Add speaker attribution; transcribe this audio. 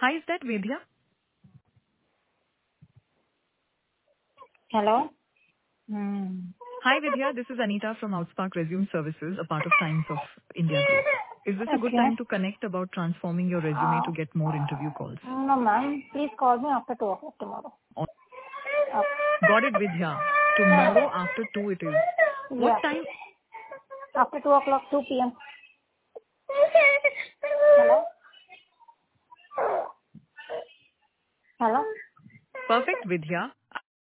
Speaker 1: Hi, is that Vidya?
Speaker 2: Hello?
Speaker 1: Hi, Vidya. This is Anita from Outspark Resume Services, a part of Times of India Group. Is this a good
Speaker 2: Okay.
Speaker 1: time to connect about transforming your resume to get more interview calls?
Speaker 2: No, ma'am. Please call me after 2 o'clock tomorrow.
Speaker 1: Oh,
Speaker 2: Okay.
Speaker 1: got it, Vidya. Tomorrow after 2 it is. What
Speaker 2: Yeah.
Speaker 1: time?
Speaker 2: After 2 o'clock, 2 p.m. Hello? Hello?
Speaker 1: Perfect, Vidya.